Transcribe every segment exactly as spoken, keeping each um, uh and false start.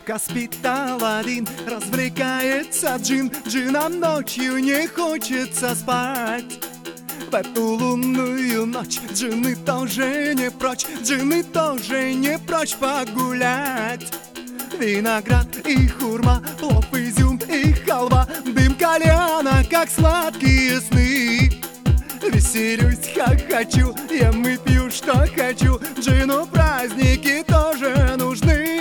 Крепко спит Аладдин, развлекается джин. Джинам ночью не хочется спать. В эту лунную ночь джинны тоже не прочь, джинны тоже не прочь погулять. Виноград и хурма, плов, изюм и халва, дым кальяна, как сладкие сны. Веселюсь, хохочу, ем и пью, что хочу. Джину праздники тоже нужны.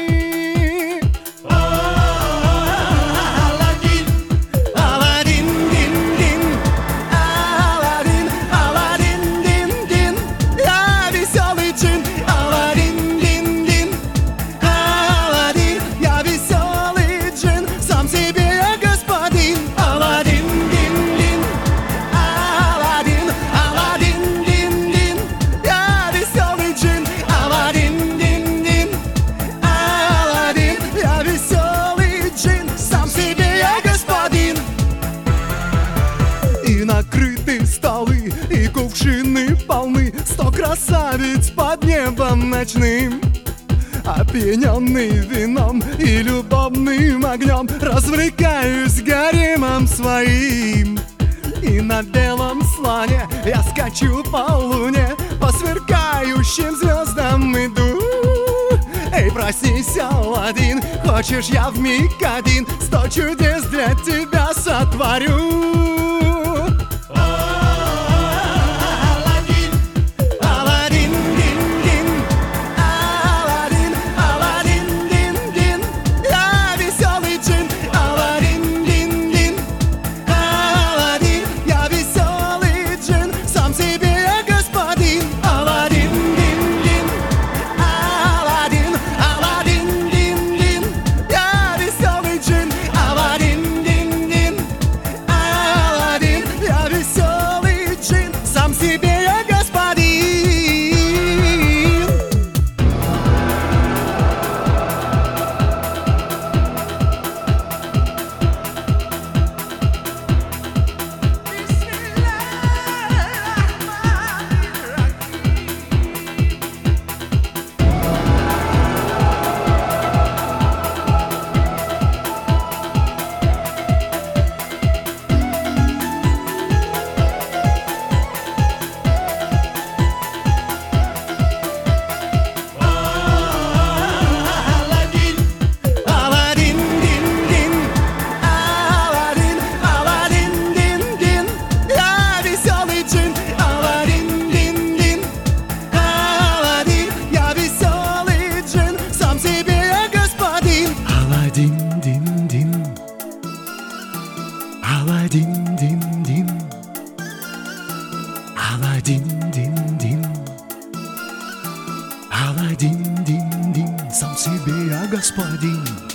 Накрыты столы и кувшины полны, сто красавиц под небом ночным. Опьяненный вином и любовным огнем, развлекаюсь гаремом своим. И на белом слоне я скачу по луне, по сверкающим звездам иду. Эй, проснись, Аладдин, хочешь, я вмиг один сто чудес для тебя сотворю. Аладдин-дин-дин, Аладдин-дин-дин, Аладдин-дин-дин, сам себе я господин.